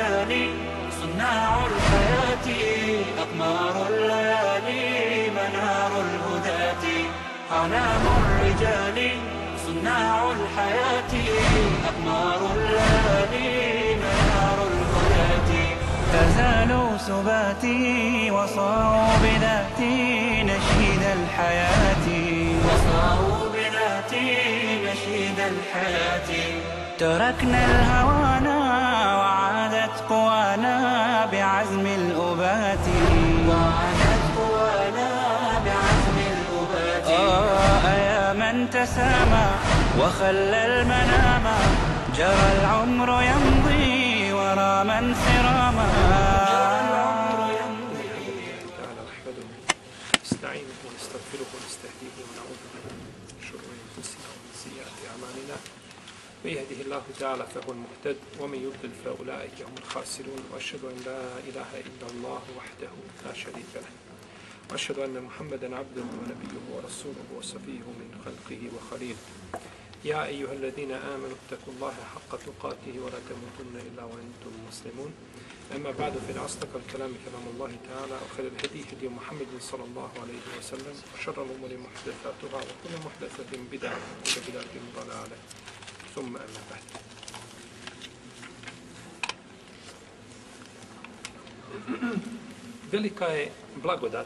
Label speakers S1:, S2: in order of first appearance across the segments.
S1: الرجال صناع الحياة أقمار الليالي منار الهداة أعلام الرجال صناع الحياة أقمار الليالي منار الهداة تزالوا سباتي وصاروا بذاتي نشيد الحياة وصاروا بذاتي نشيد الحياة تركنا الهوانا وعادت قوانا بعزم الأبات وعادت قوانا بعزم الأبات يا من تسامى وخلى المنام جرى العمر يمضي ورا من سراما
S2: نستعينه ونستغفره ونستهديه ونعوذ به من شرور انفسنا ومن سيئات اعمالنا من يهده الله تعالى فهو المهتد ومن يضلل فاولئك هم الخاسرون واشهد ان لا اله الا الله وحده لا شريك له واشهد ان محمدا عبده ونبيه ورسوله وصفيه من خلقه وخليله يا ايها الذين امنوا اتقوا الله حق تقاته ولا تموتن الا وانتم مسلمون أما بعد فإن أصدق الكلام كلام الله تعالى وخير الهدي هدي محمد صلى الله عليه وسلم وشر الأمور محدثاتها وكل محدثة بدعة وكل بدعة ضلالة ثم أما بعد. Velika je blagodat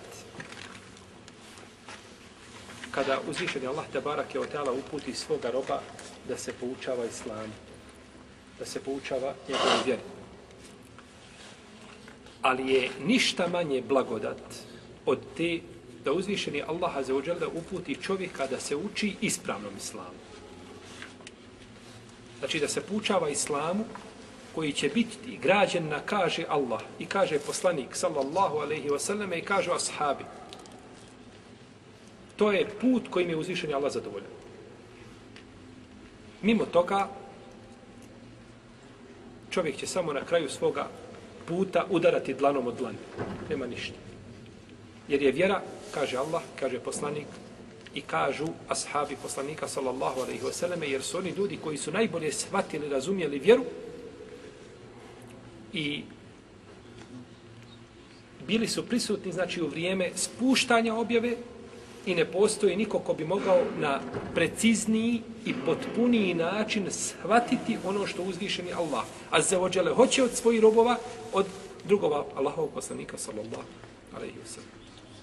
S2: kada uzvišeni Allah tebarake ve taala uputi svoga roba da se poučava islamu, da se poučava njegovoj vjeri. Ali je ništa manje blagodat od te da uzvišeni Allah azza wa jalla uputi čovjeka da se uči ispravnom islamu. Znači da se poučava islamu koji će biti građen na kaže Allah i kaže poslanik sallallahu alejhi ve selleme i kažu ashabi. To je put kojim je uzvišeni Allah zadovoljan. Mimo toga čovjek će samo na kraju svoga puta udarati dlanom od dlani. Nema ništa. Jer je vjera, kaže Allah, kaže poslanik i kažu ashabi poslanika sallallahu alejhi ve selleme, jer su oni ljudi koji su najbolje shvatili, razumjeli vjeru i bili su prisutni, znači, u vrijeme spuštanja objave i ne postoji niko ko bi mogao na precizniji i potpuniji način shvatiti ono što uzvišeni Allah azza wa jalla hoće od svojih robova, od drugova Allahovog poslanika sallallahu alejhi ve sellem.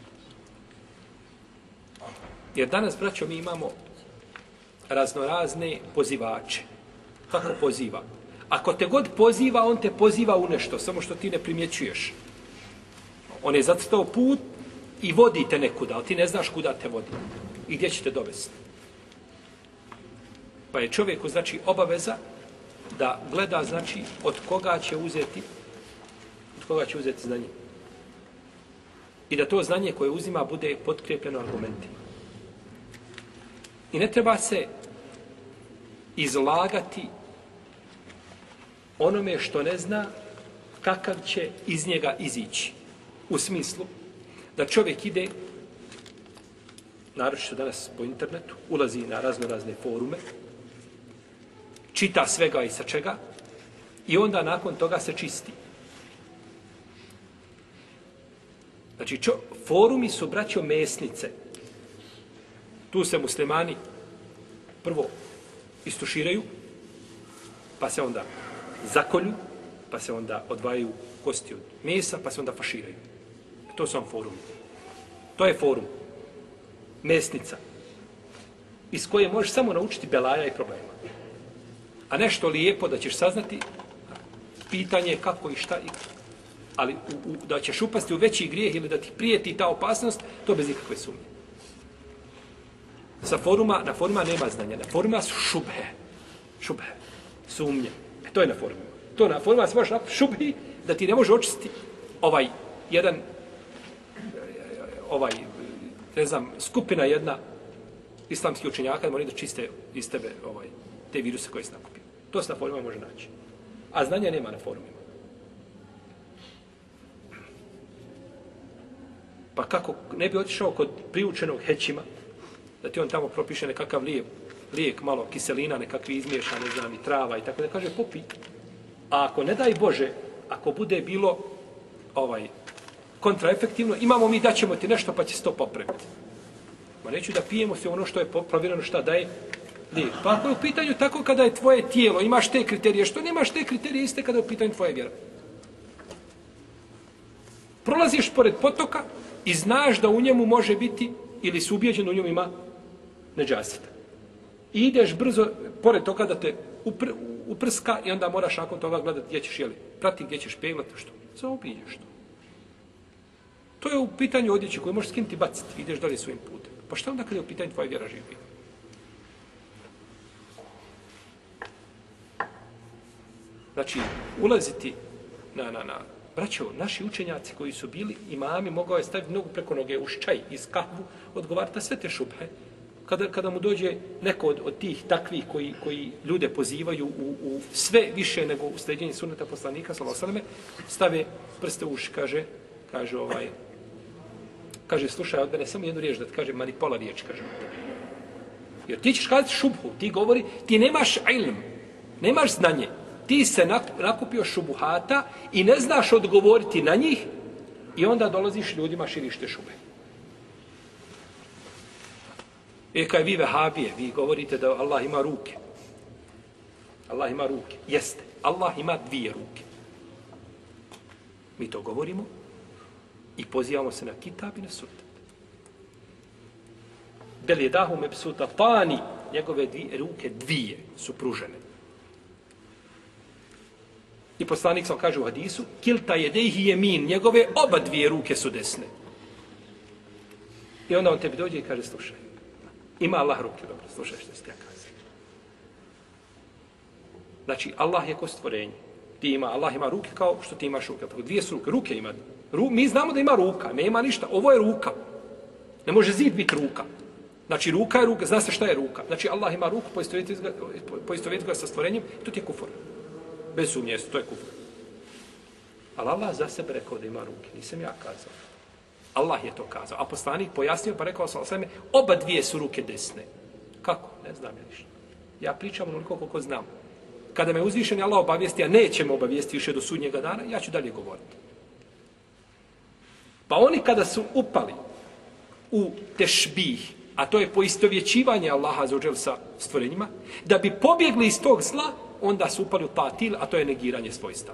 S2: Jer danas, braćo, mi imamo raznorazne pozivače. Kako poziva? Ako te god poziva, on te poziva u nešto, samo što ti ne primjećuješ. On je zacrtao put i vodi te nekuda, ali ti ne znaš kuda te vodi i gdje će te dovesti. Pa je čovjeku, znači, obaveza da gleda, znači, od koga će uzeti znanje. I da to znanje koje uzima bude potkrepljeno argumentima. I ne treba se izlagati onome što ne zna kakav će iz njega izići. U smislu da čovjek ide, naročito danas po internetu, ulazi na razne forume, čita svega i sa čega i onda nakon toga se čisti. Znači, forumi su, braćo, mesnice. Tu se muslimani prvo istuširaju, pa se onda zakolju, pa se onda odvajaju kosti od mesa, pa se onda faširaju. To su vam forumi. To je forum. Mesnica. Iz koje možeš samo naučiti belaja i problema. A nešto lijepo da ćeš saznati, pitanje je kako i šta i kako. Ali da ćeš upasti u veći grijeh ili da ti prijeti ta opasnost, to bez ikakve sumnje. Na foruma nema znanja. Na foruma su šubhe, sumnje. To je na forumima. To na foruma se možeš napraviti šubhi da ti ne može očistiti skupina jedna islamskih učenjaka da moraju da čiste iz tebe te viruse koje se nakupio. To se na forumima može naći. A znanja nema na forumima. Pa kako ne bi otišao kod priučenog hećima, da ti on tamo propiše nekakav lijek, malo kiselina, nekakvi izmiješane, i trava i tako da kaže popi. A ako ne daj Bože, ako bude bilo kontraefektivno, imamo mi da ćemo ti nešto pa će se to popraviti. Ma neću da pijemo sve ono što je provjereno šta daje lijek. Pa ako je u pitanju tako kada je tvoje tijelo, imaš te kriterije, što nemaš te kriterije iste kada je u pitanju tvoje vjera. Prolaziš pored potoka i znaš da u njemu može biti, ili si ubijeđen u njemu ima nedžaseta. I ideš brzo pored toga da te uprska i onda moraš nakon toga gledati gdje ćeš, prati gdje ćeš peglati, što? Zaobiđeš to. To je u pitanju odjeće koju možeš skinuti i baciti, ideš dalje svojim putem. Pa šta onda kada je u pitanju tvoje vjera živi? Znači, ulaziti braćo, naši učenjaci koji su bili imami, mogao je staviti nogu preko noge uz čaj, iz kahvu, odgovarati na sve te šubhe. Kada mu dođe neko od tih takvih koji ljude pozivaju u sve više nego u sljeđenje sunneta poslanika, sallallahu alejhi ve selleme, stave prste u uši, kaže, slušaj od mene samo jednu riječ da ti kaže, mani pola riječ, kaže. Jer ti ćeš kazati šubhu, ti govori, ti nemaš ilm, nemaš znanje, ti se nakupio šubuhata i ne znaš odgovoriti na njih i onda dolaziš ljudima širiš te šube. Kaj vi vehabije, vi govorite da Allah ima ruke. Allah ima ruke. Jeste, Allah ima dvije ruke. Mi to govorimo i pozivamo se na kitab i na sunnet. Bel je dahu mebsuta tani, njegove ruke dvije su pružene. I poslanik sam kaže u hadisu, kilta jedejhi jemin, njegove oba dvije ruke su desne. I onda on tebi dođe i kaže, slušaj, ima Allah ruke, dobro, slušaj što ste ja kazali. Znači, Allah je ko stvorenje. Allah ima ruke kao što ti imaš ruke. Tako, dvije su ruke, ruke ima. Mi znamo da ima ruka, nema ništa, ovo je ruka. Ne može zid biti ruka. Znači, ruka je ruka, zna se šta je ruka. Znači, Allah ima ruku, poistovjeti ga sa stvorenjem, to ti je kufur. Bez sumnje, to je kufur. Ali Allah za sebe rekao da ima ruke, nisam ja kazao. Allah je to kazao. A poslanik pojasnio pa rekao sam oba dvije su ruke desne. Kako? Ne znam ja ništa. Ja pričam onoliko koliko znam. Kada me uzvišeni Allah obavijesti, a neće me obavijesti više do sudnjega dana, ja ću dalje govoriti. Pa oni kada su upali u tešbih, a to je poistovjećivanje Allaha azzawajal sa stvorenjima, da bi pobjegli iz tog zla, onda su upali u tatil, a to je negiranje svojstava.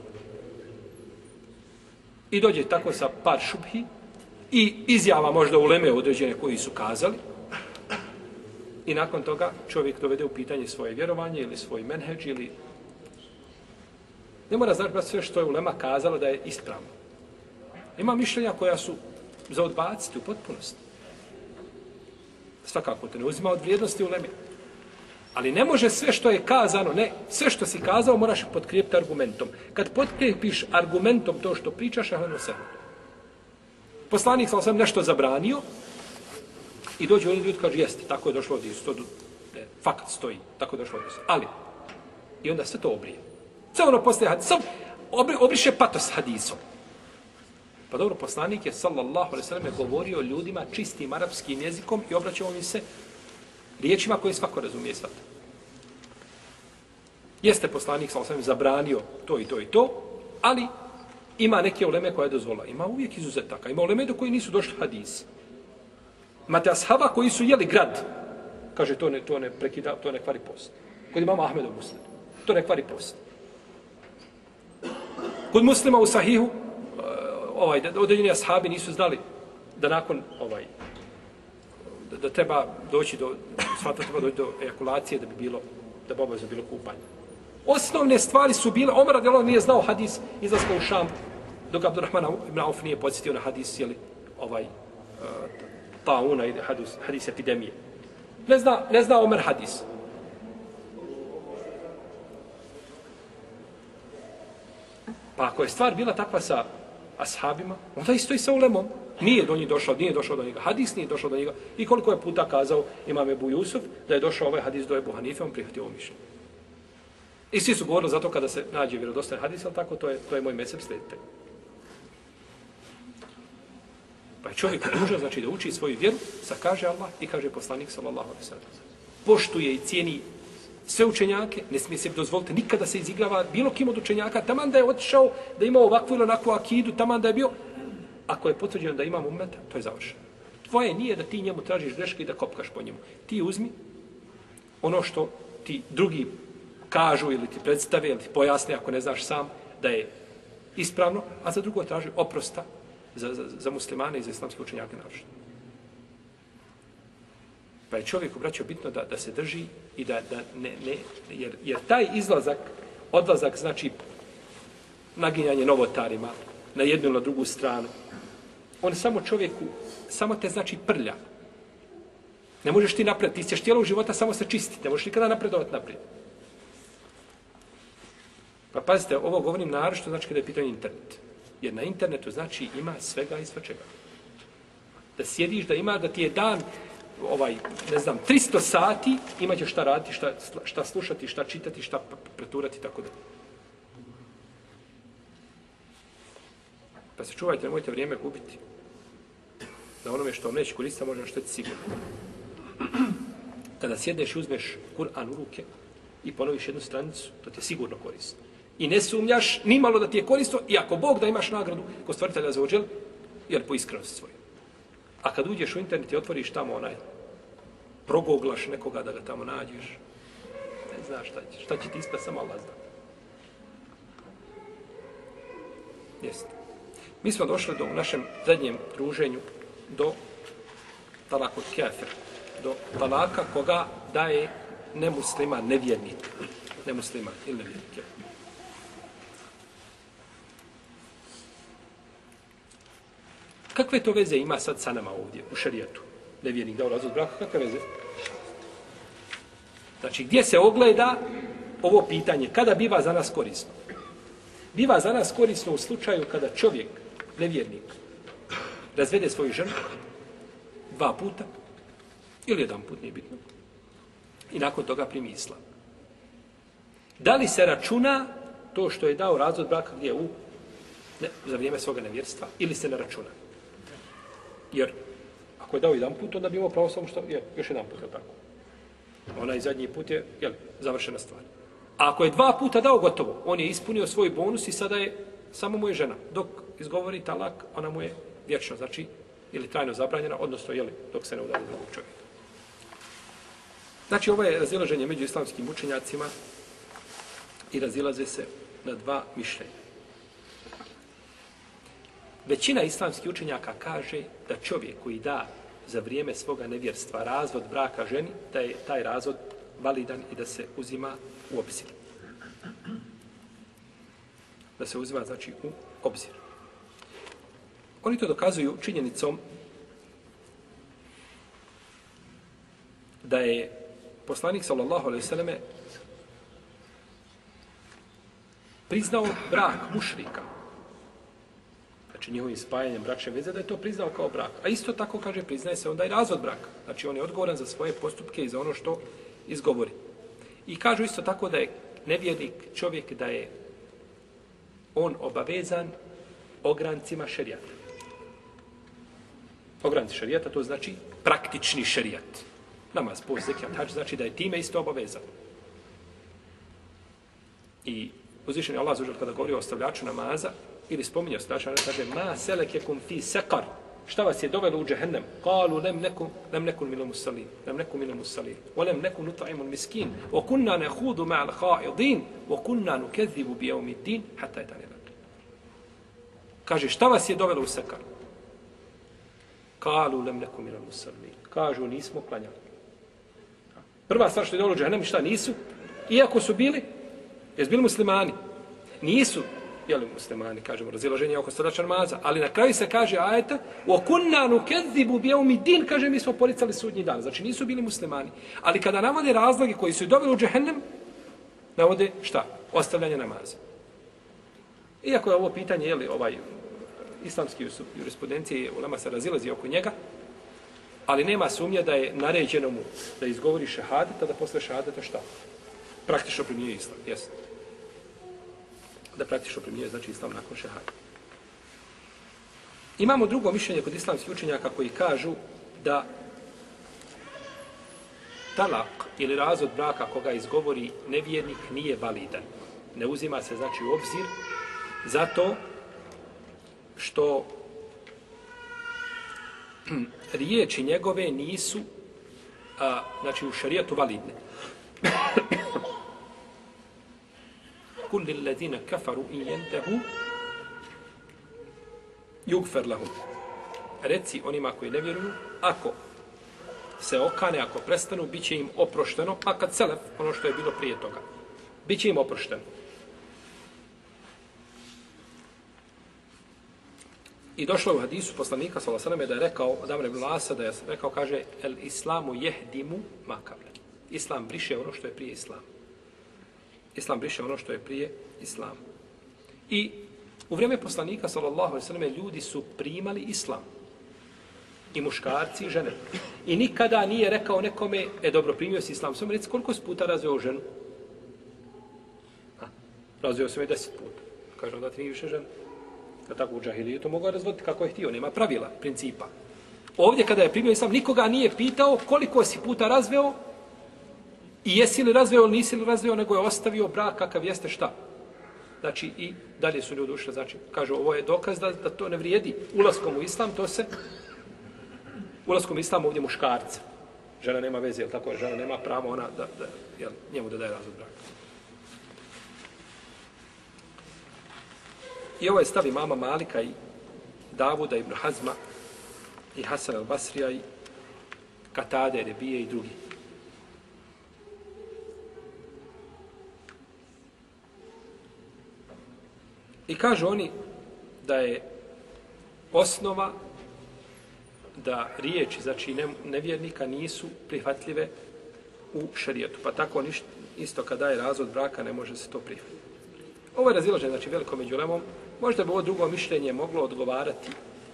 S2: I dođe tako sa par šubhi i izjava možda uleme određene koji su kazali i nakon toga čovjek dovede u pitanje svoje vjerovanje ili svoj menheđ ili ne mora znači sve što je ulema kazala da je ispravno. Ima mišljenja koja su za odbaciti u potpunosti. Svakako te ne uzima od vrijednosti uleme. Ali ne može sve što je kazano, ne, sve što si kazao moraš potkrijepiti argumentom. Kad potkrijepiš argumentom to što pričaš, poslanik sam nešto zabranio i dođe oni ljudi kaže, jeste, tako je došlo od Isu, fakat stoji, tako je došlo od Isu. Ali, i onda sve to obrije. Sve ono postaje hadisom, obriše patos hadisom. Pa dobro, poslanik je, sallallahu alejhi ve sellem, govorio ljudima čistim arapskim jezikom i obraćao im se riječima koje svako razumije svata. Jeste poslanik, sallallahu alejhi ve sellem, zabranio to i to i to, ali ima neke uleme koje je dozvolila. Ima uvijek izuzetaka. Ima uleme do koji nisu došli hadisi. Imate ashaba koji su jeli grad. Kaže, to ne prekida, to ne kvari post. Kod imama Ahmeda u Muslimu. To ne kvari post. Kod Muslima u Sahihu, određeni ashabi nisu znali da nakon da treba doći do ejakulacije da bi obavezno bilo kupanje. Osnovne stvari su bile, Omer radijallahu anhu nije znao hadis izlaska u Šam, dok Abdurrahman ibn Auf nije podsjetio na hadis, tauna ili hadis epidemije. Ne zna Omer hadis. Pa ako je stvar bila takva sa ashabima, onda isto i sa ulemom. Nije došao do njega. Hadis nije došao do njega. I koliko je puta kazao imam Ebu Jusuf da je došao ovaj hadis do Ebu Hanife, on prihvatio ovo mišljenje. I svi su govorili zato kada se nađe vjerodostojan hadis, ali tako, to je moj mezheb, slijedite. Pa je čovjek dužan, znači da uči svoju vjeru, sa kaže Allah i kaže poslanik sallallahu alejhi ve sellem. Poštuje i cijeni sve učenjake, ne smije se dozvoliti nikada da se izigrava bilo kim od učenjaka, taman da je otišao, da ima ovakvu ili onakvu akidu, taman da je bio, ako je potvrđeno da imam ummeta, to je završeno. Tvoje nije da ti njemu tražiš greške i da kopkaš po njemu. Ti uzmi ono što ti drugi kažu ili ti predstave ili ti pojasne ako ne znaš sam da je ispravno, a za drugo traži oprosta za muslimane i za islamske učenjake naročito. Pa je čovjeku, braćo, bitno da se drži i da jer taj odlazak znači naginjanje novotarima na jednu ili na drugu stranu, on samo čovjeku, samo te znači prlja. Ne možeš ti napred, ti ćeš tijelom života samo se čistiti, ne možeš nikada napredovati naprijed. Pa pazite, ovo govorim naročito, znači kada je pitanje internet. Jer na internetu znači ima svega i svačega. Da sjediš, da ima, da ti je dan, 300 sati, imaće šta raditi, šta slušati, šta čitati, šta preturati, tako da. Pa se čuvajte, nemojte vrijeme gubiti. Da onome što vam neće koristiti, može našteti sigurno. Kada sjedneš i uzmeš Kur'an u ruke i ponoviš jednu stranicu, to ti je sigurno korisno. I ne sumnjaš nimalo da ti je korisno, i ako Bog da imaš nagradu kod stvoritelja za ođel, jer po iskrenosti svoje. A kad uđeš u internet i otvoriš tamo progoglaš nekoga da ga tamo nađeš, ne znaš šta će ti ispred, samo Allah zna. Jeste. Mi smo došli u našem zadnjem druženju do talakut kafir, do talaka koga daje nemusliman, nevjernik. Nemusliman ili nevjernik. Kakve to veze ima sad sa nama ovdje, u šerijetu? Nevjernik dao razvod braka, kakve veze? Znači, gdje se ogleda ovo pitanje? Kada biva za nas korisno? Biva za nas korisno u slučaju kada čovjek, nevjernik, razvede svoju ženu 2 puta, ili 1 put, nije bitno, i nakon toga primi islam. Da li se računa to što je dao razvod braka gdje za vrijeme svoga nevjerstva, ili se ne računa? Jer ako je dao 1 put, onda bi imao pravo samo što je još 1 put, je tako? Onaj zadnji put je završena stvar. A ako je 2 puta dao, gotovo. On je ispunio svoj bonus i sada je samo mu je žena. Dok izgovori talak, ona mu je vječno, znači, ili trajno zabranjena, odnosno, dok se ne udari drugog čovjeka. Znači, ovo je razilaženje među islamskim učenjacima i razilaze se na 2 mišljenja. Većina islamskih učenjaka kaže da čovjek koji da za vrijeme svoga nevjerstva razvod braka ženi, da je taj razvod validan i da se uzima u obzir. Da se uzima, znači, u obzir. Oni to dokazuju činjenicom da je poslanik sallallahu alejhi ve selleme priznao brak mušrika. Znači njihovim spajanjem bračne veze, da je to priznao kao brak. A isto tako, kaže, priznaje se onda i razvod braka. Znači on je odgovoran za svoje postupke i za ono što izgovori. I kažu isto tako da je nevjernik čovjek, da je on obavezan ograncima šerijata. Ogranci šerijata, to znači praktični šerijat. Namaz, post, zekijat, hadž, znači da je time isto obavezan. I uzvišeni Allah zužel kada govori o ostavljaču namaza, ili spominje ostavljača namaza, kaže ma selekekum fi sekar. Šta vas je dovelo u džehennem? Kalu lem nekun minal musallin. Lem nekun minal musallin. O lem nekun nut'imul miskin. O kunna nehudu ma'al ha'idin. O kunna nukezibu bi jevmiddin. Hatta je tane. Kaže, šta vas je dovelo u sekar? Kalu lem nekun minal musallin. Kažu, nismo klanjali. Prva stvar što je dovelo u džehennem, šta nisu? Iako su bili, jesu bili muslimani. Nisu muslimani, kažemo, razilaženje oko ostavljača namaza, ali na kraju se kaže ajeta وَكُنَّا نُكَذِّبُ بِيَوْمِ الدِّينِ, kaže, mi smo poricali sudnji dan. Znači nisu bili muslimani. Ali kada navode razloge koji su doveli u džehennem, navode šta? Ostavljanje namaza. Iako je ovo pitanje, islamski jurisprudencije, ulema se razilazi oko njega, ali nema sumnje da je naređeno mu da izgovori šehadeta, da posle šehadeta šta? Praktično primjenjuje islam, jesno. Da praktično primjenjuje, znači, islam nakon šehadeta. Imamo drugo mišljenje kod islamskih učenjaka koji kažu da talak ili razvod braka koga izgovori nevjernik nije validan. Ne uzima se znači u obzir zato što riječi njegove nisu znači u šarijatu validne. Kul lillazina kafaru in yantahu yugfar lahum. Reci onima koji ne vjeruju, ako se okane, ako prestanu, bit će im oprošteno, a kad selef, ono što je bilo prije toga, bit će im oprošteno. I došlo je u hadisu poslanika sallallahu alejhi ve selleme da je rekao od Amra ibn Asa, da je rekao, kaže, el islamu jehdimu ma qabla. Islam briše ono što je prije islama. Islam briše ono što je prije islama. I u vrijeme poslanika sallallahu alejhi ve selleme ljudi su primali islam. I muškarci i žene. I nikada nije rekao nekome, dobro, primio si islam. Samo reci, koliko si puta razveo ženu? Razveo sam je 10 puta. Kažem da ti nije više žena. Da tako u džahilijetu mogu razvoditi kako je htio. Nema pravila, principa. Ovdje kada je primio islam, nikoga nije pitao koliko si puta razveo i jesi li razveo ili nisi li razveo, nego je ostavio brak kakav jeste šta. Znači, i dalje su ljudi ušli. Znači, kažu, ovo je dokaz da to ne vrijedi. Ulaskom u islam, to se... Ulaskom u islam ovdje muškarca. Žena nema veze, jel tako? Žena nema pravo ona njemu da daje razvod braka. I ovo je stav imama Malika i Davuda ibn Hazma i Hasan al-Basrija i Katade, Rebije i drugi. I kažu oni da je osnova da riječi, znači nevjernika, nisu prihvatljive u šarijetu. Pa tako isto kada je razvod braka ne može se to prihvatiti. Ovo je razilaženje, znači veliko među ulemom. Možda bi ovo drugo mišljenje moglo odgovarati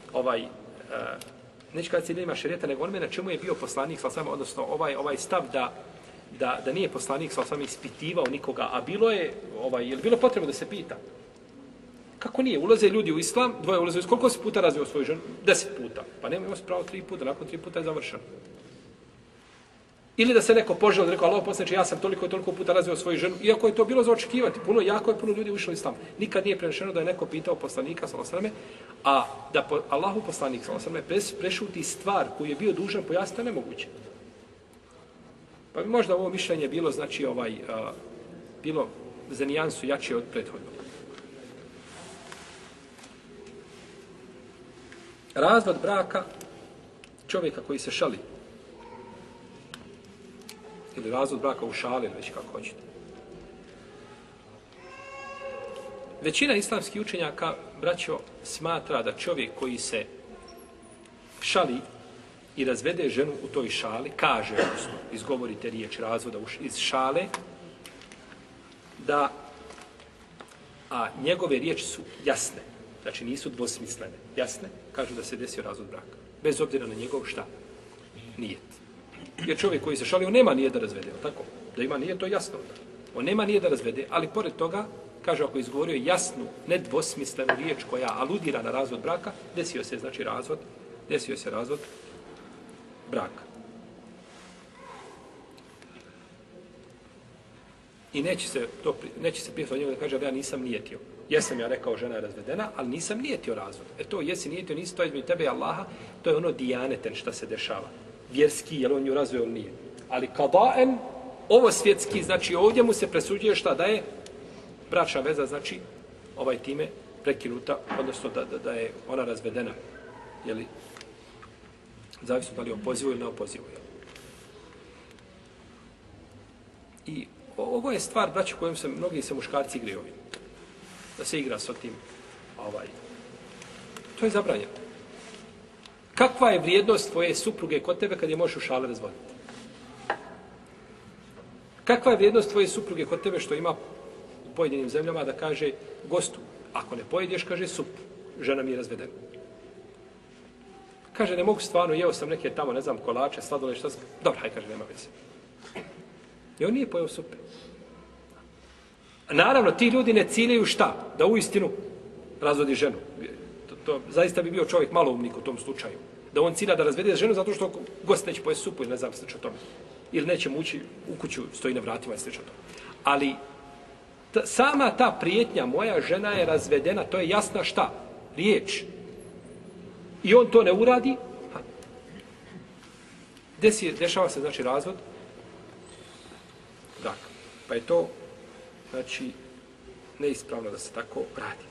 S2: neće kada ciljima šarijeta, nego onome na čemu je bio poslanik, odnosno ovaj stav da nije poslanik ispitivao nikoga, a bilo je, je li bilo potrebno da se pita? Kako nije? Ulaze ljudi u islam, dvoje ulaze u islam. Koliko si puta razveo svoju ženu? 10 puta. Pa nemoj se pravo 3 puta, nakon 3 puta je završeno. Ili da se neko poželio, rekao, Allah poslanče, ja sam toliko i toliko puta razveo svoju ženu, iako je to bilo za očekivati. Jako je puno ljudi ušlo u islam. Nikad nije prenešeno da je neko pitao poslanika, sallallahu alejhi ve selleme, a da Allahu poslanik, sallallahu alejhi ve selleme, prešuti stvar koju je bio dužan pojasniti, nemoguće. Pa bi možda ovo mišljenje bilo, znači, bilo za nijansu jače od prethodnog. Razvod braka čovjeka koji se šali. Ili razvod braka u šali, ili već kako hoćete. Većina islamskih učenjaka, braćo, smatra da čovjek koji se šali i razvede ženu u toj šali, kaže, odnosno, izgovorite riječ razvoda iz šale, a njegove riječi su jasne. Znači nisu dvosmislene, jasne, kažu da se desio razvod braka. Bez obzira na njegov šta? Nijet. Jer čovjek koji se šalio nema nijet da razvede, tako? Da ima nijet, to je jasno. On nema nijet da razvede, ali pored toga, kaže, ako je izgovorio jasnu, nedvosmislenu riječ koja aludira na razvod braka, desio se razvod braka. I neće se pitati od njega da kaže da ja nisam nijetio. Jesam ja rekao žena je razvedena, ali nisam nijetio razvod. To jesi nijetio, nisi to između tebe i Allaha, to je ono dijaneten šta se dešava. Vjerski, jel on nju razveo ili nije. Ali kadaen, ovo svjetski, znači ovdje mu se presuđuje šta da je bračna veza, znači time prekinuta, odnosno da je ona razvedena. Jeli, zavisno da li opozivu ili ne opozivu. I ovo je stvar, braći, kojom se mnogi muškarci igraju ovim. Da se igra s tim. To je zabranjeno. Kakva je vrijednost tvoje supruge kod tebe kad je možeš u šale razvoditi? Kakva je vrijednost tvoje supruge kod tebe što ima u pojedinim zemljama da kaže gostu, ako ne pojedeš, kaže sup, žena mi je razvedena. Kaže, ne mogu stvarno, jeo sam neke tamo, ne znam, kolače, sladole, šta sam. Dobro, haj, kaže, nema veze. I on nije pojeo supe. Naravno, ti ljudi ne ciljaju šta? Da uistinu razvodi ženu. To zaista bi bio čovjek maloumnik u tom slučaju. Da on cilja da razvede ženu zato što gost neće pojesti supu ili ne znam slično tome. ili neće mu ući u kuću, stoji na vratima i slično to. Ali sama ta prijetnja, moja žena je razvedena, to je jasna šta? Riječ. I on to ne uradi, dešava se, znači, razvod. Dakle, pa je to, znači, neispravno da se tako radi.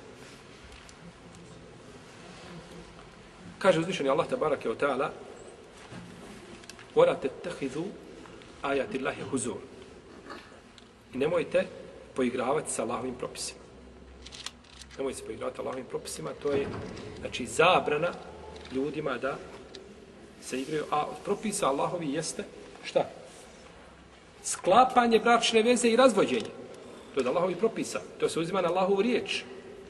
S2: Kaže uzvišeni Allah tabaraka wa ta'ala: وَلَا تَتَّخِذُوا آيَاتِ اللَّهِ هُزُورًا. I nemojte poigravati sa Allahovim propisima. Nemojte se poigravati Allahovim propisima, to je, znači, zabrana ljudima da se igraju, a od propisa Allahovi jeste šta? Sklapanje bračne veze i razvođenje. To je od Allahovi propisa. To se uzima na Allahovu riječ.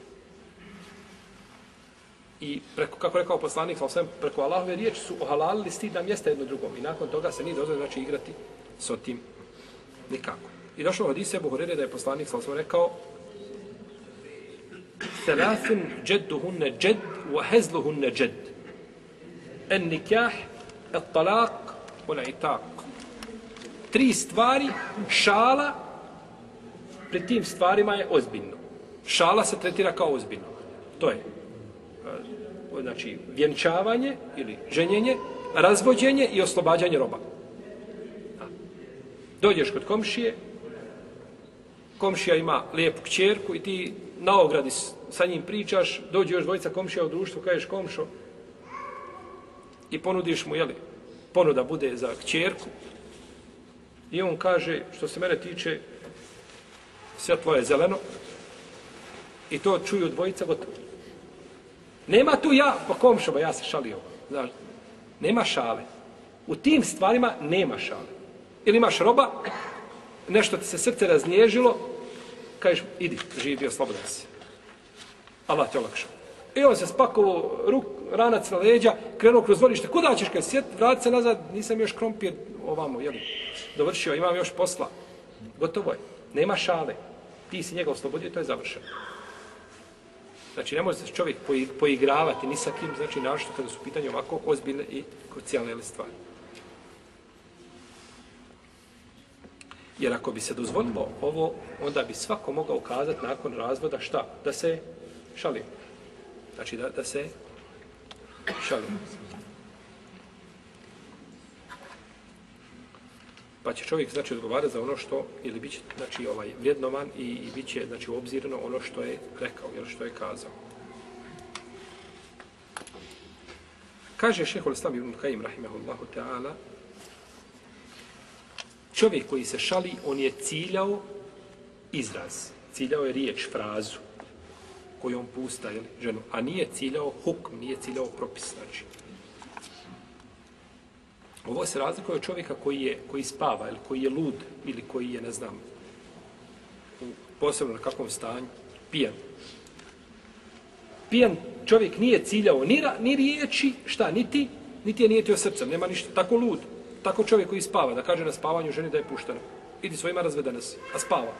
S2: I preko, kako rekao poslanik, preko Allahove riječi su ohalalili stidna mjesta jedno drugom. I nakon toga se nije dozvoljeno, znači, igrati s tim nikako. I došlo u hadisu Ebu Hurere da je poslanik rekao: "Thalathun jadduhunna jadd wa hazluhunna jadd. An-nikah, at-talaq, wal-itaq." 3 stvari, šala, pred tim stvarima je ozbiljno. Šala se tretira kao ozbiljno. To je, znači, vjenčavanje ili ženjenje, razvođenje i oslobađanje roba. Dođeš kod komšije, komšija ima lijepu kćerku i ti na ogradi sa njim pričaš, dođe još dvojica komšija u društvu, kažeš: "Komšo", i ponudiš mu, jeli, ponuda bude za kćerku, i on kaže: "Što se mene tiče, svjetlo je zeleno", i to čuju dvojica, gotovo. Nema tu pa komšo, ja se šalio. Znaš, nema šale. U tim stvarima nema šale. Ili imaš roba, nešto ti se srce raznježilo, kažeš: "Idi, živi, bio slobodan si. Allah te olakša." I on se spakovao ranac na leđa, krenuo kroz dvorište. "Kuda ćeš?" Kad sjet, vrati se nazad, nisam još krompir ovamo, jeli, dovršio, imam još posla. Gotovo je. Nema šale. Ti si njega oslobodio, to je završeno. Znači, ne može se čovjek poigravati ni sa kim, znači, našto kada su u pitanju ovako ozbiljne i krucijalne stvari. Jer ako bi se dozvolilo ovo, onda bi svako mogao ukazati nakon razvoda šta? Da se šali. Znači, da se šali. Pa će čovjek, znači, odgovarati za ono što, ili bit će, znači, vrijednovan i bit će, znači, obzirno ono što je rekao, ili što je kazao. Kaže šejhul Islam ibn Kajim, rahimahullahu ta'ala, čovjek koji se šali, on je ciljao izraz, ciljao je riječ, frazu koju on pusta, jel, ženu, a nije ciljao hukm, nije ciljao propis, znači. Ovo se razlikuje od čovjeka koji spava, ili koji je lud, ili koji je, ne znam, posebno na kakvom stanju, pijan. Pijan čovjek nije ciljao ni riječi, šta, niti je nijetio srcem, nema ništa, tako lud. Tako čovjek koji spava, da kaže na spavanju ženi da je puštena. Idi svojima, razvedena si, a spava.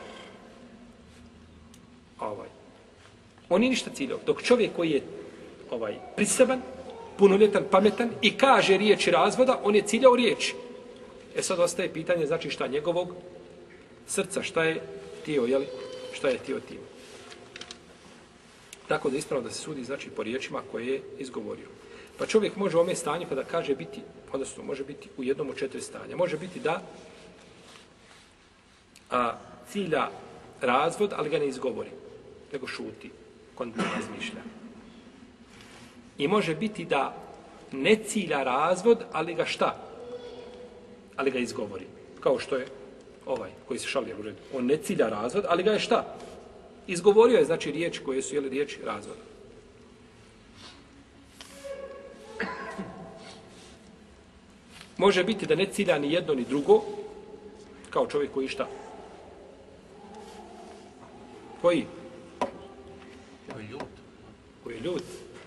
S2: On nije ništa ciljao. Dok čovjek koji je priseban, punoljetan, pametan i kaže riječi razvoda, on je ciljao riječi. Sad ostaje pitanje, znači, šta njegovog srca, šta je tio, jeli? Šta je tio tim. Tako da ispravno da se sudi, znači, po riječima koje je izgovorio. Pa čovjek može u ovome stanju kada kaže biti, odnosno može biti u jednom od 4 stanja. Može biti da cilja razvod, ali ga ne izgovori, nego šuti, kontra razmišlja. I može biti da ne cilja razvod, ali ga šta? Ali ga izgovori. Kao što je ovaj koji se šalio u redu. On ne cilja razvod, ali ga je šta? Izgovorio je, znači, riječi koje su, jeli, riječi razvoda. Može biti da ne cilja ni jedno ni drugo, kao čovjek koji šta? Koji? Koji je ljud.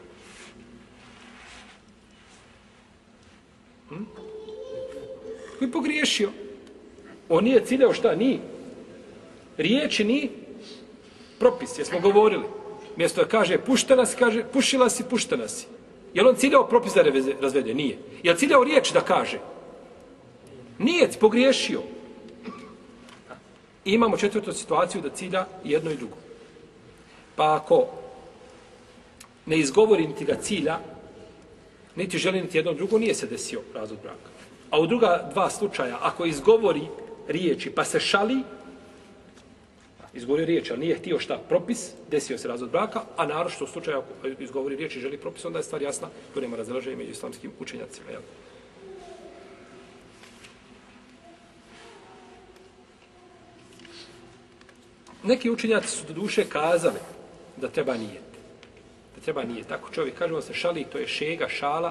S2: Koji je pogriješio. On nije ciljao šta? Ni riječi, ni propis, jesmo govorili. Mjesto da kaže puštena si, kaže pušila si, puštena si. Je li on ciljao propis da razvede? Nije. Je li ciljao riječ da kaže? Nijet pogriješio. I imamo četvrtu situaciju da cilja jedno i drugo. Pa ako ne izgovori niti ga cilja, niti želi niti jedno drugo, nije se desio razvod braka. A u druga dva slučaja, ako izgovori riječi pa se šali, izgovori riječi, ali nije htio šta propis, desio se razvod braka, a naročito u slučaju ako izgovori riječi i želi propis, onda je stvar jasna, tu nema razilaženja među islamskim učenjacima. Jel? Neki učenjaci su do duše kazali da treba nijet. Da treba nijet. Tako čovjek kaže, on se šali, to je šega, šala.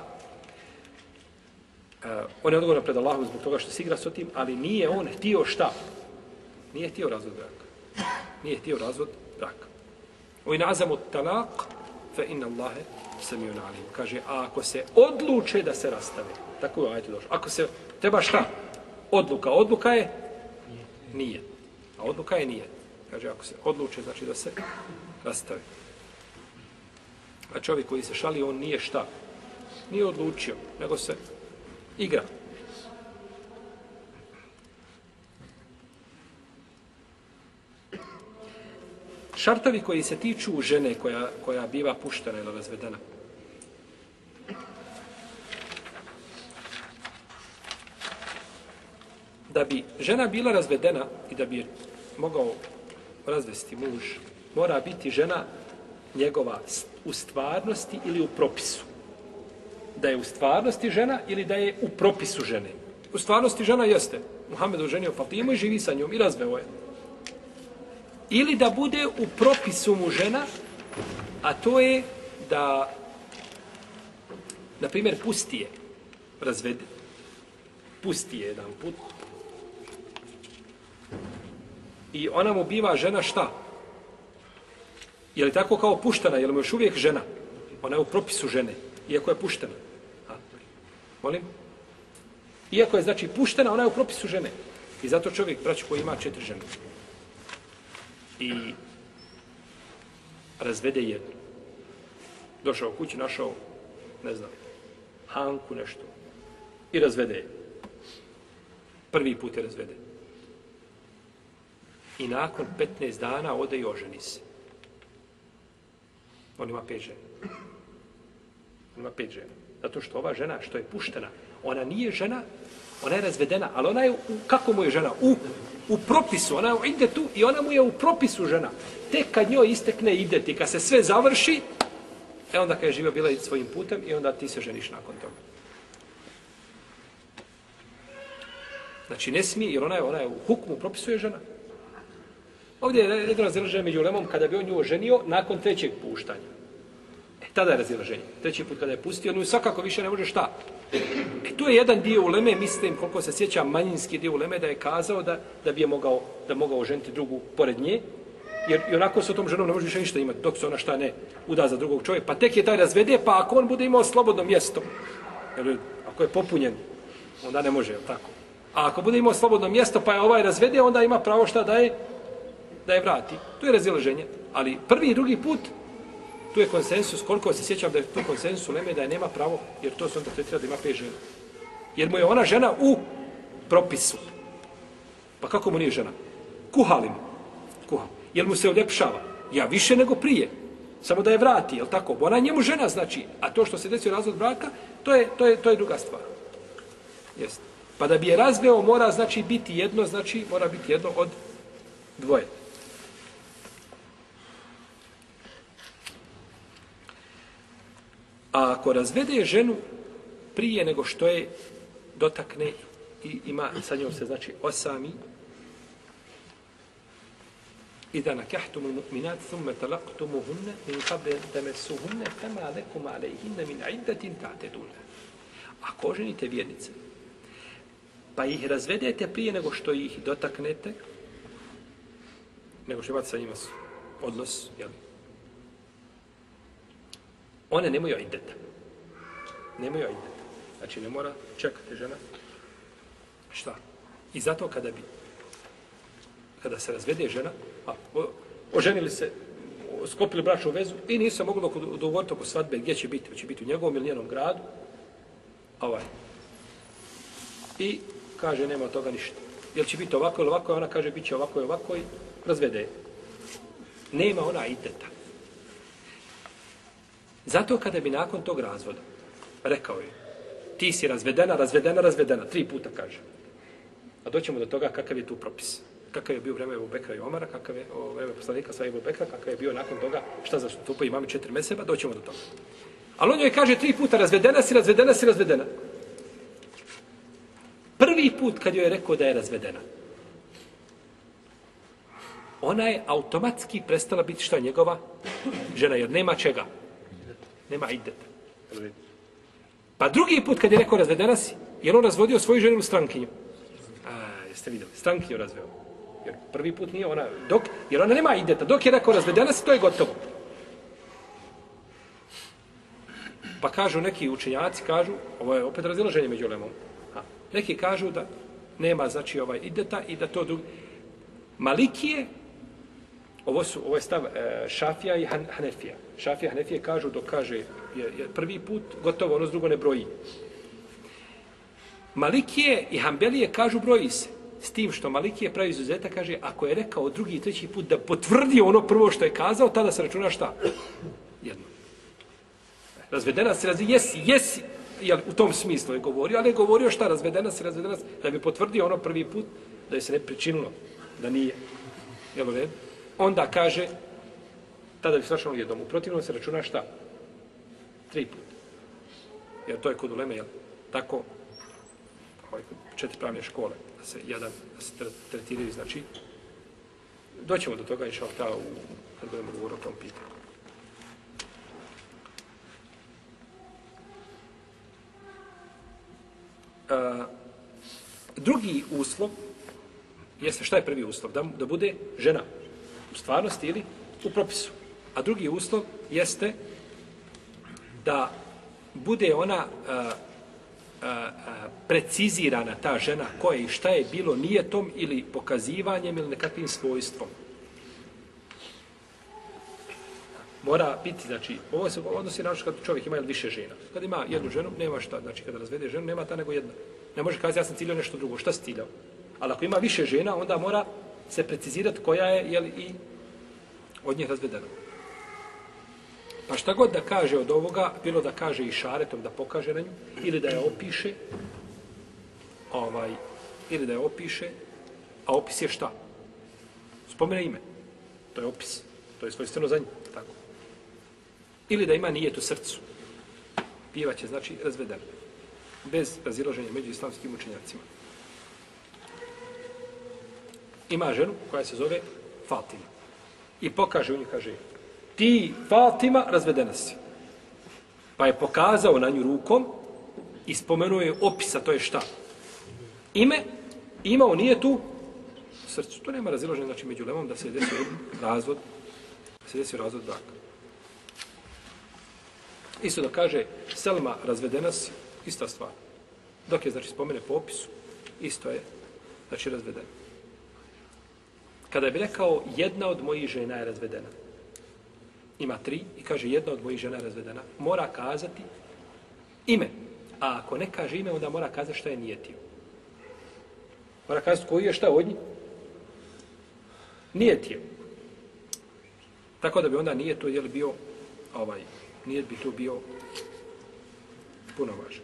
S2: On je odgovoran pred Allahom zbog toga što se igra s tim, ali nije on htio šta? Nije htio razvod braka. Nije htio razvod braka. U inazamu talak, fe inna Allahe samijun alim. Kaže, a ako se odluče da se rastave, tako je ajte došlo. Ako se, treba šta? Odluka. Odluka je nije. A odluka je nije. Kaže, ako se odluče, znači da se rastave. A čovjek koji se šali, on nije šta? Nije odlučio, nego se igra. Šartovi koji se tiču žene koja biva puštena ili razvedena. Da bi žena bila razvedena i da bi je mogao razvesti muž, mora biti žena njegova u stvarnosti ili u propisu. Da je u stvarnosti žena ili da je u propisu žene. U stvarnosti žena jeste. Muhammed oženio Fatimu i živi sa njom i razveo je. Ili da bude u propisu mu žena, a to je da, na primjer, pusti je, razvede. Pusti je jedan put. I ona mu biva žena šta? Je li tako kao puštena? Je li mu još uvijek žena? Ona je u propisu žene, iako je puštena. Molim? Iako je, znači, puštena, ona je u propisu žene. I zato čovjek, braću, koji ima 4 žene. I razvede jednu. Došao u kući, našao, ne znam, Hanku nešto. I razvede je. Prvi put je razvede. I nakon 15 dana ode i oženi se. On ima 5 žena. On ima 5 žena. Zato što ova žena, što je puštena, ona nije žena, ona je razvedena, ali ona je, kako mu je žena? U propisu, ona ide tu i ona mu je u propisu žena. Tek kad njoj istekne idet i kad se sve završi, onda kad je živa bila svojim putem i onda ti se ženiš nakon toga. Znači ne smije, jer ona je u hukmu, propisu je žena. Ovdje je jedno razilaženje među ulemom kada bi on nju oženio nakon 3. puštanja. Tada je razilaženje. 3. put kada je pustio, on ju svakako više ne može šta. Tu je jedan dio uleme, mislim, koliko se sjeća, manjinski dio uleme, da je kazao da bi je mogao oženiti drugu pored nje, jer i onako se o tom ženom ne može više ništa imati, dok se ona šta ne uda za drugog čovjeka. Pa tek je taj razvede, pa ako on bude imao slobodno mjesto, jer ako je popunjen, onda ne može, tako. A ako bude imao slobodno mjesto, pa je ovaj razvede, onda ima pravo šta da je vrati. Tu je razilaženje. Ali prvi i drugi put, tu je konsensus, koliko se sjećam da je tu konsensus uleme, da je nema pravo, jer to se onda tretira da ima 5 žena. Jer mu je ona žena u propisu. Pa kako mu nije žena? Kuhali mu. Kuhali. Jer mu se uljepšava. Ja više nego prije. Samo da je vrati, jel tako? Ona njemu žena znači, a to što se desio razvod braka, to je druga stvar. Jeste. Pa da bi je razveo, mora znači biti jedno, znači mora biti jedno od dvoje. A ako razvede ženu prije nego što je dotakne i ima sa njom se znači osami, إذا نكحتم المؤمنات ثم طلقتموهن من قبل أن تمسوهن فما لكم عليهن من عدة تعتدونها. Ako oženite vjernice, pa ih razvedete prije nego što ih dotaknete, nego što imate sa njima odnos, jel? One nemaju ideta. Nemaju ideta. Znači ne mora čekati žena. Šta? I zato kada se razvede žena, oženili se, sklopili bračnu vezu i nisu se mogli dogovoriti oko svadbe gdje će biti. Će biti u njegovom ili njenom gradu. I kaže nema od toga ništa. Jel će biti ovako ili ovako, ona kaže bit će ovako i ovako i razvede je. Nema ona ideta. Zato kada bi nakon tog razvoda rekao je, ti si razvedena, 3 puta kaže. A doćemo do toga kakav je tu propis. Kakav je bio vreme Ebu Bekra i Omara, kakav je vreme poslanika sa Ebu Bekra, kakav je bio nakon toga, šta zastupaju imami 4 mezheba, doćemo do toga. Ali on joj kaže 3 puta, razvedena. Prvi put kad joj je rekao da je razvedena, ona je automatski prestala biti šta njegova žena, jer nema čega. Nema ideta. Pa drugi put kad je rekao razvedena si, jer on razvodio svoju ženu u strankinju. Jeste vidjeli, strankinju razveo. Jer prvi put nije ona, jer ona nema ideta. Dok je rekao razvedena si, to je gotovo. Pa kažu neki učenjaci, ovo je opet razilaženje među ulemom. Neki kažu da nema, znači, ideta i da to drugi. Malikije, ovo je stav Šafija i Hanefija. Šafija i Hanefije kažu, dok kaže je prvi put, gotovo, ono s drugo ne broji. Malikije i Hanbelije kažu broji se. S tim što Malikije pravi izuzetak, kaže, ako je rekao drugi i treći put da potvrdi ono prvo što je kazao, tada se računa šta? Jedno. Razvedena se, jesi, jel, u tom smislu je govorio, ali je govorio šta, razvedena se, da bi potvrdio ono prvi put, da je se ne pričinilo, da nije. Jel u redu? Onda kaže, tada bi svašao jednom. U protivnom se računa šta? 3 puta. Jer to je kod uleme, jel? Tako, 4 pravne škole, da se tretiraju, znači, doćemo do toga, inša Allah, kad budemo govoriti o tom pitanju. Drugi uslov jeste, šta je prvi uslov? Da bude žena u stvarnosti ili u propisu. A drugi uslov jeste da bude ona precizirana ta žena koja i šta je bilo nijetom ili pokazivanjem ili nekakvim svojstvom. Mora biti, znači, ovo se odnosi na kad čovjek ima više žena. Kad ima jednu ženu, nema šta. Znači, kada razvede ženu, nema ta nego jedna. Ne može kazati, ja sam ciljao nešto drugo. Šta si ciljao? Ali ako ima više žena, onda mora se precizirati koja je, jel, i od njih razvedena. Pa šta god da kaže od ovoga, bilo da kaže i šaretom, da pokaže na nju, ili da je opiše, a opis je šta? Spomene ime. To je opis. To je svojstveno za nju. Tako. Ili da ima nijet u srcu. Bivaće, znači, razvedena. Bez razilaženja među islamskim učenjacima. Ima ženu koja se zove Fatima. I pokaže u nju, kaže, ti, Fatima, razvedena si. Pa je pokazao na nju rukom i spomenuo je opisa, to je šta? Ime, imao nije tu u srcu. To nema razilaženja, znači, među lemom da se desio razvod, braka. Isto da kaže, Selma, razvedena si, ista stvar. Dok je, znači, spomene po opisu, isto je, znači, razvedena. Kada bi rekao, jedna od mojih žena je razvedena, ima 3 i kaže, jedna od mojih žena je razvedena, mora kazati ime. A ako ne kaže ime, onda mora kazati šta je nijetio. Mora kazati koji je šta od njih? Nijetio. Tako da bi onda nijet to bio, nijet bi tu bio puno važan.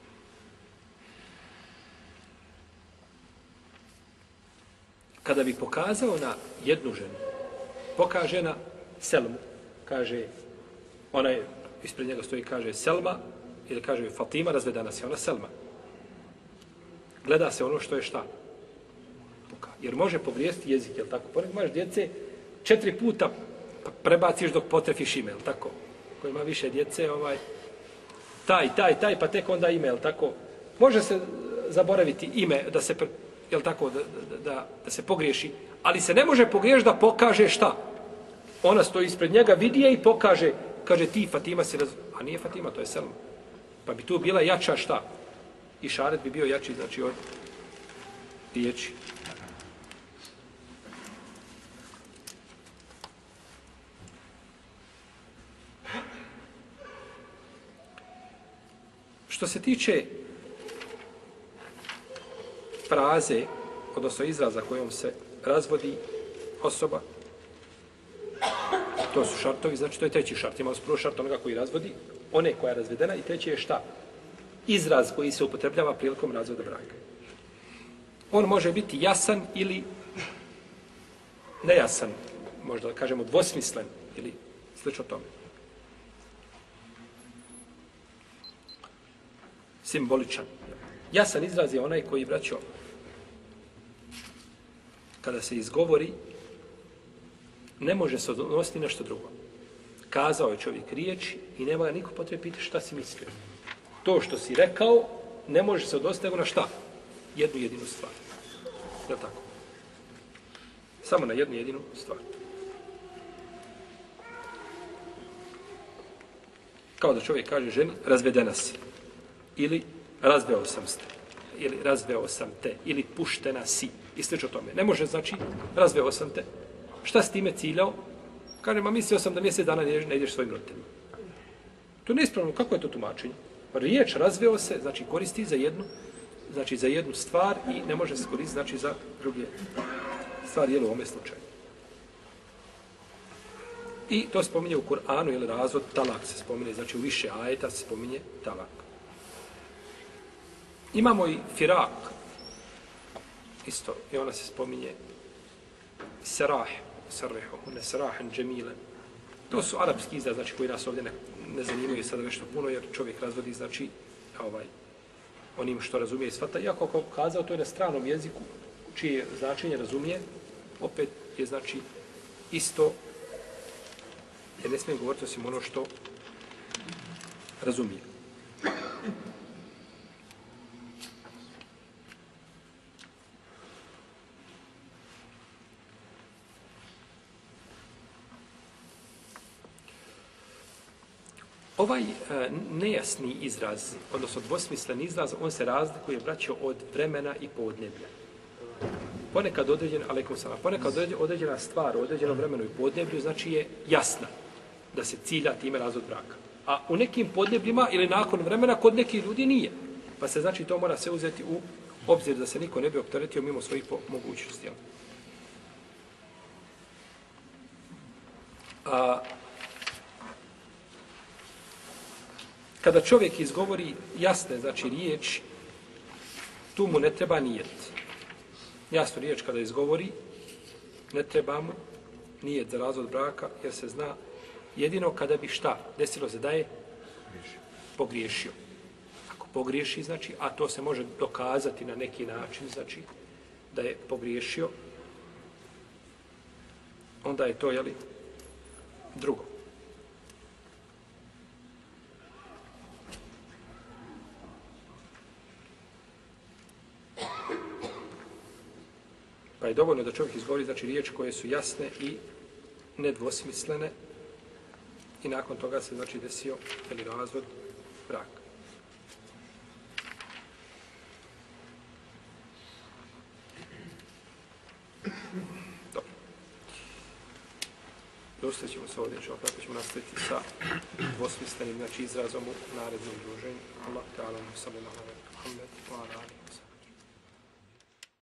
S2: Kada bi pokazao na jednu ženu, pokaže na Selmu, kaže, ona je, ispred njega stoji, kaže Selma, ili kaže Fatima, razvedena si, ona Selma. Gleda se ono što je šta? Jer može pogrijesti jezik, jel tako? Ponekad imaš djece, 4 puta prebaciš dok potrefiš ime, jel tako? Ko ima više djece, taj, pa tek onda ime, jel tako? Može se zaboraviti ime, da se, jel tako, da se pogriješi, ali se ne može pogriješiti da pokaže šta? Ona stoji ispred njega, vidi je i pokaže, kaže ti, Fatima si a nije Fatima, to je Selma. Pa bi tu bila jača šta? I šaret bi bio jači, znači, od riječi. Što se tiče fraze, odnosno izraza kojom se razvodi osoba, to su šartovi, znači to je treći šart. Imamo prvo šart onoga koji razvodi, one koja je razvedena i treći je šta? Izraz koji se upotrebljava prilikom razvoda braka. On može biti jasan ili nejasan, možda da kažemo dvosmislen ili slično tome. Simboličan. Jasan izraz je onaj koji, braćo, kada se izgovori, ne može se odnositi nešto drugo. Kazao je čovjek riječ i nema ga niko potrebe pitati šta si mislio. To što si rekao ne može se odnositi nego na šta? Jednu jedinu stvar. Je li tako? Samo na jednu jedinu stvar. Kao da čovjek kaže ženi, razvedena si. Ili razveo sam te. Ili razveo sam te. Ili puštena si. I slično tome. Ne može znači, razveo sam te. Šta s time ciljao? Kaže, ma mislio sam da mjesec dana ne ideš svojim roditeljima. To je neispravno. Kako je to tumačenje? Riječ razveo se, znači koristi za jednu stvar i ne može se koristiti znači za druge stvari, jel u ovome slučaju. I to spominje u Kur'anu, jel razvod, talak se spominje, znači u više ajeta se spominje talak. Imamo i firak, isto, i ona se spominje serah, sarrehune, serahan džemilen. To su arapski izraz, znači koji nas ovdje ne zanimaju sada nešto puno, jer čovjek razvodi, znači, onim što razumije i shvata. Iako, kao kazao, to je na stranom jeziku, čije značenje razumije, opet je, znači, isto, jer ne smijem govoriti osim ono što razumije. Ovaj nejasni izraz, odnosno dvosmislen izraz, on se razlikuje, braćo, od vremena i podneblja. Ponekad određena stvar u određenom vremenu i podneblju, znači je jasna da se cilja time razvod braka. A u nekim podnebljima ili nakon vremena kod nekih ljudi nije. Pa se znači to mora se uzeti u obzir da se niko ne bi opteretio mimo svojih mogućnosti. Kada čovjek izgovori jasne, znači riječ, tu mu ne treba nijet. Jasnu riječ kada izgovori, ne treba mu nijet za razvod braka, jer se zna jedino kada bi šta desilo se da je pogriješio. Ako pogriješi, znači, a to se može dokazati na neki način, znači, da je pogriješio, onda je to, jeli, drugo. Pa je dovoljno da čovjek izgovori, znači, riječi koje su jasne i nedvosmislene i nakon toga se, znači, desio ili razvod braka. Dobro. Dosta ćemo se ovdje, kako ćemo nastaviti sa dvosmislenim, znači, izrazom u narednom druženju. Allah ta'ala, sallallahu alaihi wa sallam,